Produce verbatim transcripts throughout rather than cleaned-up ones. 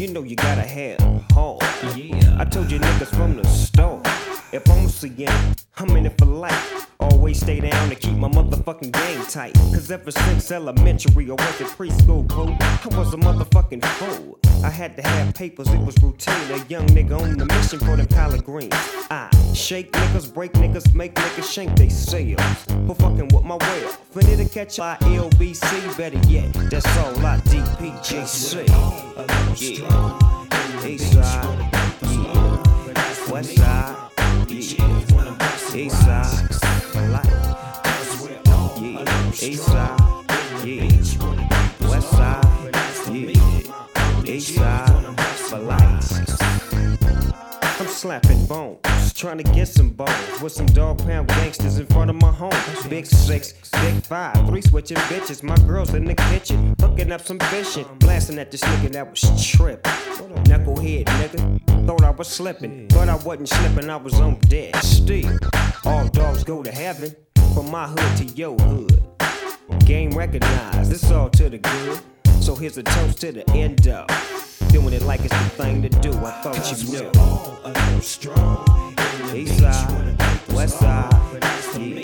you know you gotta have hard. Yeah, I told you niggas from the start. If I'm seeing, I'm in it for life. Always stay down to keep my motherfucking game tight. Cause ever since elementary or was it preschool, boo, I was a motherfucking fool. I had to have papers, it was routine. A young nigga on the mission for them collard greens. I shake niggas, break niggas, make niggas shank they sales. For fucking with my wealth. Finna to catch I L B C, better yet, that's all I D P G C. Yeah, east side, yeah, west side, yeah, east side, for life. Yeah, east side, yeah, west side, yeah, east side, for life. I'm slapping bones, trying to get some bones with some dog pound gangsters in front of my home. Big six, big five, three switching bitches. My girls in the kitchen, hooking up some fishing. Blasting at this nigga that was tripping. Knucklehead nigga, thought I was slipping, but I wasn't slipping, I was on dead. Still, all dogs go to heaven, from my hood to your hood. Game recognized, it's all to the good. So here's a toast to the end of doing it like it's the thing to do. I thought you knew. All a little strong. East side, west side, yeah.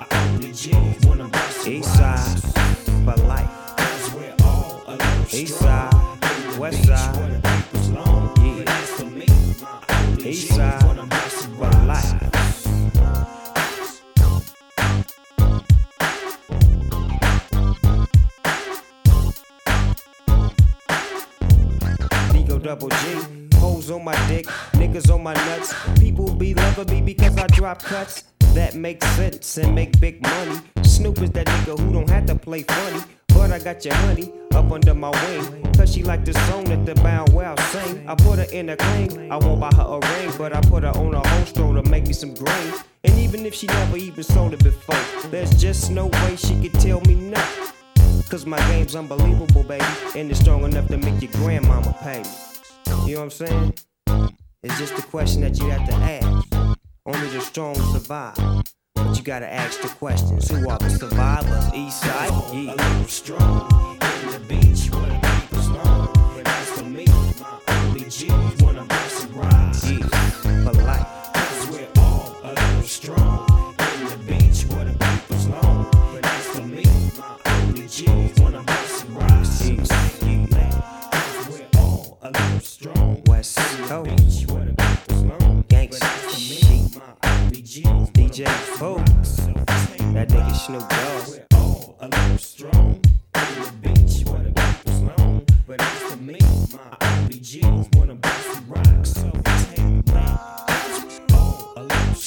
East side, for life. East side, west side, yeah. East side, for life. Double G, hoes on my dick, niggas on my nuts. People be loving me because I drop cuts that make sense and make big money. Snoop is that nigga who don't have to play funny, but I got your honey up under my wing, cause she like the song that the Bow Wow sing. I put her in a cling, I won't buy her a ring, but I put her on a home stroll to make me some grain. And even if she never even sold it before, there's just no way she could tell me nothing. Cause my game's unbelievable, baby, and it's strong enough to make your grandmama pay me. You know what I'm saying? It's just a question that you have to ask. Only the strong survive. But you gotta ask the questions. Who are the survivors? East side? Yeah. A little strong. In the beach where the people's long. But as for me, my only G wanna bust and rise. Yeah, for life. Cause we're all a little strong. In the beach where the people's long. But as for me, my only G wanna bust and rise. Yeah. A little strong. West Coast, gangsta shit, D J Folks, that nigga Snoop Dogg. We're all a little strong. In the beach where the people's long. But as for me, my only G's wanna